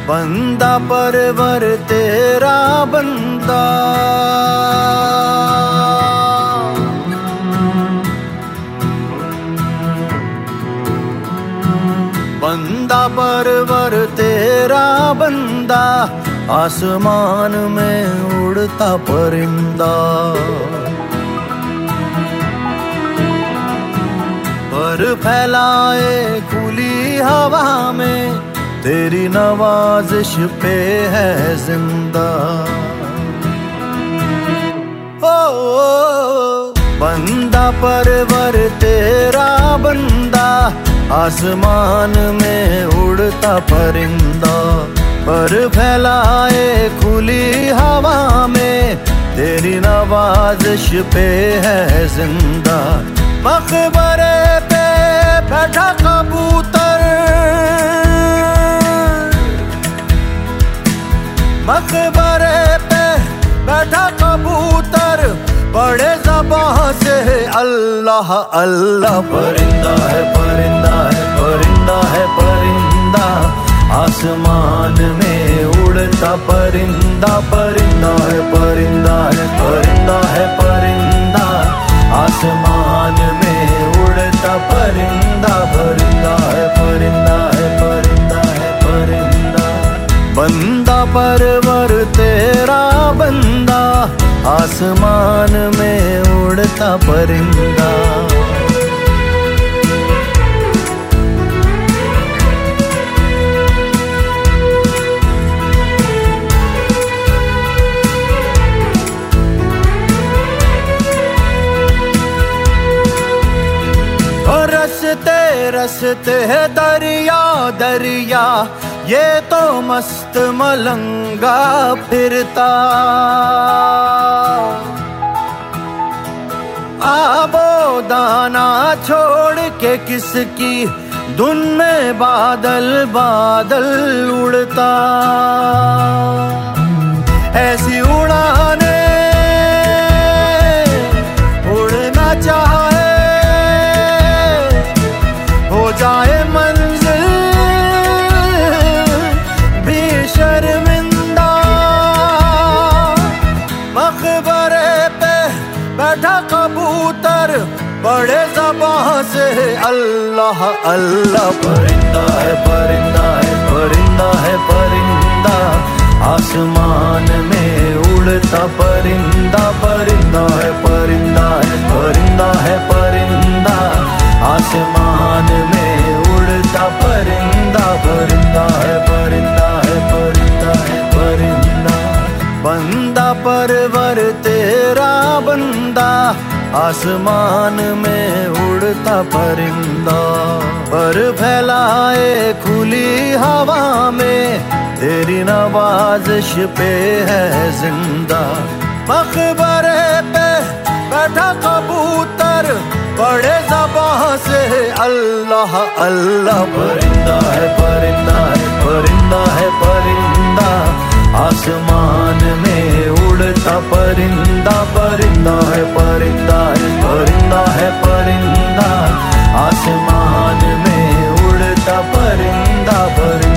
बंदा परवर तेरा बंदा, बंदा परवर तेरा बंदा, आसमान में उड़ता परिंदा। पर फैलाए खुली हवा में, तेरी नवाजिश पे है जिंदा। ओ बंदा परवर तेरा बंदा, आसमान में उड़ता परिंदा। पर फैलाए खुली हवा में, तेरी नवाजिश पे है जिंदा। मकबरे पे बैठा कबूतर, मकबरे पे बैठा कबूतर, बड़े ज़बान से अल्लाह अल्लाह। परिंदा है परिंदा है परिंदा है परिंदा, आसमान में उड़ता परिंदा। परिंदा है परिंदा है परिंदा है परिंदा, आसमान में उड़ता परिंदा। परिंदा है परिंदा है परिंदा है परिंदा, बंदा परवर तेरा बंदा, आसमान में उड़ता परिंदा। और रस्ते रस्ते दरिया दरिया, ये तो मस्त मलंगा फिरता। आबो दाना छोड़ के किसकी धुन में बादल बादल उड़ता। ऐसी उड़ाने उड़ना चाहे, हो जाए मंजिल भी शर्मिंदा। मकबरे पे बैठा कबूतर, बड़े ज़बान से अल्लाह अल्लाह। परिंदा है परिंदा है परिंदा है परिंदा, आसमान में उड़ता परिंदा। परिंदा है परिंदा है परिंदा है परिंदा, आसमान में उड़ता परिंदा। परिंदा है परिंदा है परिंदा है परिंदा, बंदा परवर तेरा बंदा, आसमान में उड़ता परिंदा। पर फैलाए खुली हवा में, तेरी नवाजिश पे है जिंदा। मकबरे पे बैठा कबूतर, बड़े ज़बान से अल्लाह अल्लाह। परिंदा है परिंदा है परिंदा है परिंदा, आसमान में उड़ता परिंदा। परिंदा है परिंदा है परिंदा है परिंदा, आसमान में उड़ता परिंदा। परिंदा